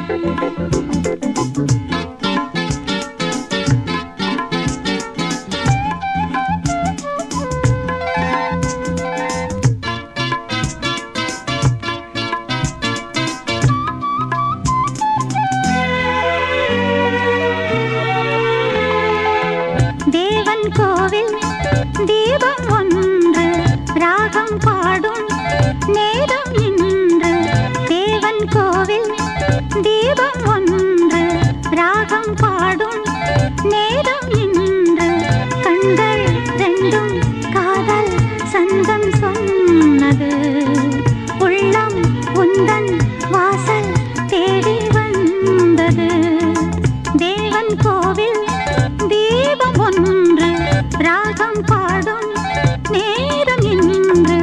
கோவில் தீபம் ஒன்று ராகம் பாடும் நேரம் இன்று. தேவன் கோவில் தீபம் ஒன்று ராகம் பாடும் நேரம் இன்று. கண்கள் ரெண்டும் காதல் சந்தம் சொன்னது. உள்ளம் உந்தன் வாசல் தேடி வந்தது. தேவன் கோவில் தீபம் ஒன்று ராகம் பாடும் நேரம் இன்று.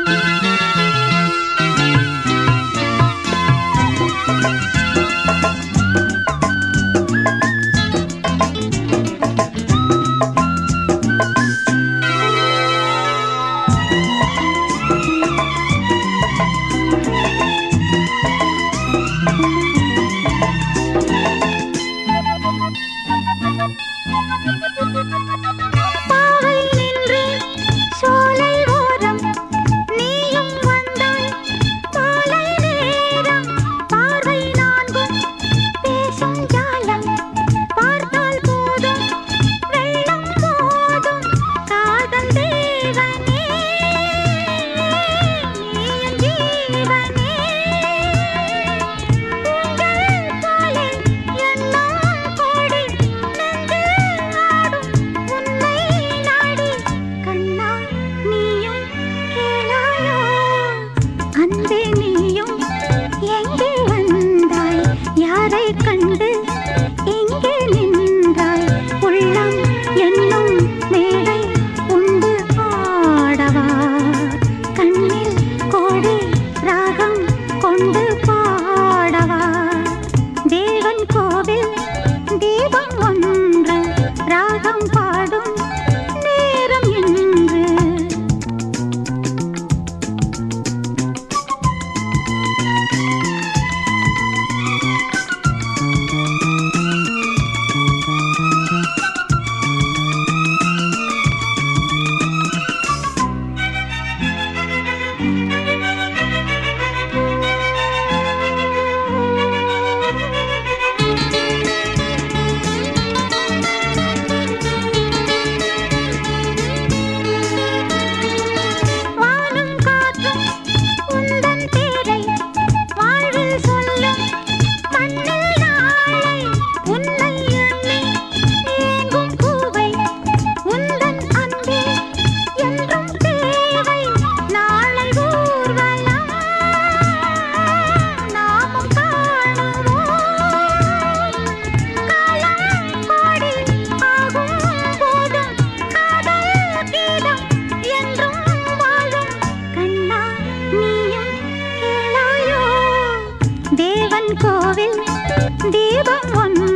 பாவை நின்று சோலை ஓரம் நீயும் வந்தாய். மாலை நேரம் பார்வை நான்கும் பேசும் ஜாலம். பார்த்தால் போதும் வெள்ளம் போதும் காதல் தேவனே நீயும் ஜீவனே. உங்கள் போலே எல்லாம் கோடி நெஞ்சில் ஆடும் உன்னை நாடி. கண்ணா நீயும் கேளாயோ அன்பே நீயும் எங்கே வந்தாய். யாரை கண்டு இங்கே நின்றாய். உள்ளம் என்னும் மேடை உண்டு ஆடவா. கண்ணில் கோடி ராகம் கொண்டு பாடவா. தேவன் கோவில் தீபம் ஒன்று ராகம் பாடும் நேரம் இன்று. வானும் காற்றும் உந்தன் பேரை வாழ்வில் சொல்லும். மண்ணில் நாளை உன்னை எண்ணி ஏங்கும் பூவை. உந்தன் அன்பே என்றும் தேவை. நாளை ஊர்வலம் நாமும் காணுவோம். காலம் கோடி ஆகும் போதும் காதல் கீதம் என்றும் வாழும். கண்ணா நீயும் கேளாயோ தேவன் கோவில் தீபம் ஒன்று